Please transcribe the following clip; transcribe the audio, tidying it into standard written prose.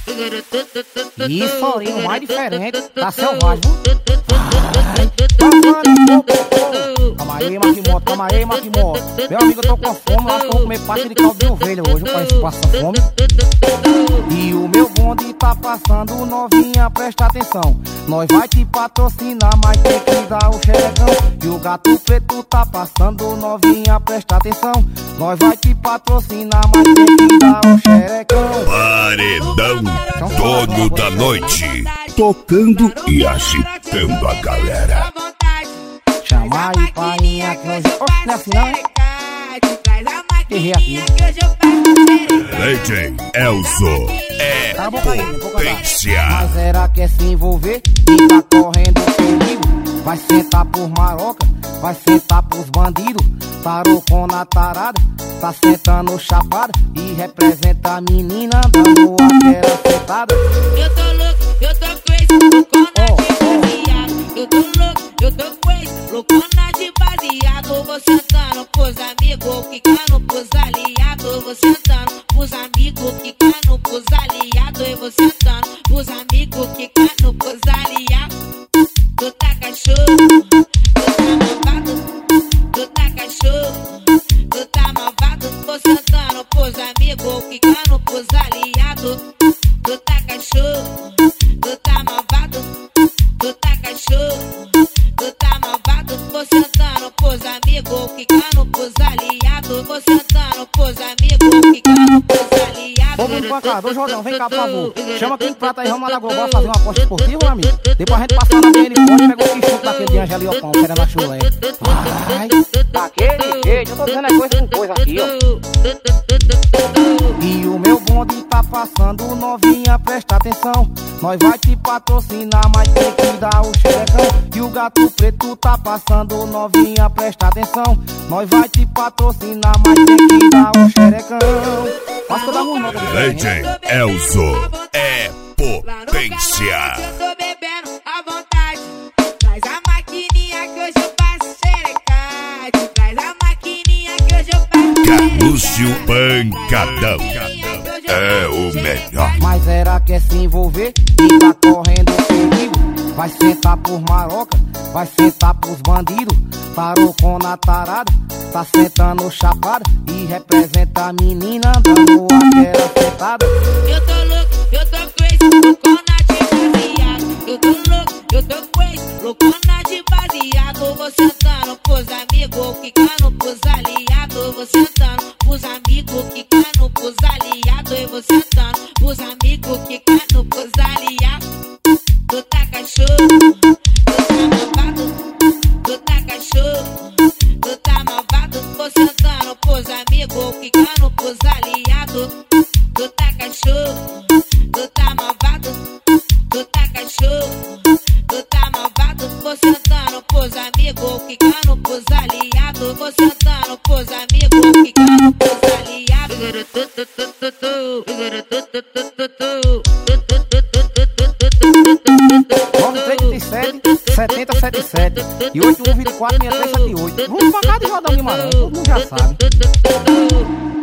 Isso, Orinho, mais diferente, tá selvagem, viu? Calma aí, Maquimoto, calma aí, Maquimoto. Meu amigo, eu tô com fome, eu acho que eu vou comer parte de caldo de ovelha hoje, pra isso passa fome. E o meu bonde tá passando, novinha, presta atenção. Nós vai te patrocinar, mas tem que dar o xerecão. E o gato preto tá passando, novinha, presta atenção. Nós vai te patrocinar, mas tem que dar o xerecão. Paredão Dono da Noite, tocando e agitando a galera. Chama aí, painha, que nós... Oxe, não é assim não, hein? Errei aqui. DJ Elzo é potência. Mas era quer se envolver e tá correndo perigo. Vai sentar por maroca, vai sentar pros bandidos. Tarocona tarada, tá sentando chapada. E representa a menina dando aquela sentada. Eu tô louco, eu tô crazy, loucona de baseado. Eu tô louco, eu tô crazy, loucona de baseado. Vou sentando pros amigos, quicando pros aliados. Vou sentando pros amigos, quicando pros aliados. E vou sentando pros amigos, quicando pros aliados. Tu tá cachorro, tu tá malvado. Tu tá cachorro, tu tá malvado. Vou sentando pros amigos, quicando pros aliados. Tu tá cachorro, tu tá malvado. Tu tá cachorro, tu tá malvado. Vou sentando pros amigos, quicando pros aliados. Vou sentando pros amigos, quicando pros aliados. Ô, mundo pancador, Jordão, vem cá, por favor. Chama quem prata aí, vamos lá na Global fazer uma aposta esportiva, meu amigo. Depois a gente passar na BN Forte e pega o que chuta daquele de Angeliopão, querendo a chulé. Vai, daquele jeito, eu tô dizendo coisa com coisa aqui, ó. E o meu bonde tá passando, novinha, presta atenção. Nós vai te patrocinar, mas tem que dar o xerecão. E o gato preto tá passando, novinha, presta atenção. Nós vai te patrocinar, mas tem que dar o xerecão. Acho que eu dava um nota diferente. DJ Elzo é potência. Eu tô bebendo à vontade. Traz a maquininha que hoje eu passo xerecate. Traz a maquininha que hoje eu passo xerecate. Lúcio Pancadão é o melhor. Mas era quer se envolver e tá correndo perigo. Vai sentar por maroca, vai sentar pros bandidos. Tarocona tarada, tá sentando chapada. E representa a menina dando aquela sentada. Eu tô louco, eu tô crazy, loucona de baseado. Eu tô louco, eu tô crazy, loucona de baseado. Vou sentando pros amigos, quicando pros aliados. Vou sentando pros amigos, quicando pros aliados. E vou sentando pros amigos, quicando pros aliados. Tu tá cachorro, tu tá malvado. Tu tá cachorro, tu tá malvado. Vou sentando pros amigos, quicando pros aliados. Tu tá cachorro, tu tá malvado. Tu tá cachorro, tu tá malvado. Vou sentando pros amigos, quicando pros aliados. Vou sentando pros amigos, quicando pros aliados. 7077 e 8124 6378. Vamos pra cá de Jordão Guimarães, todo mundo já sabe.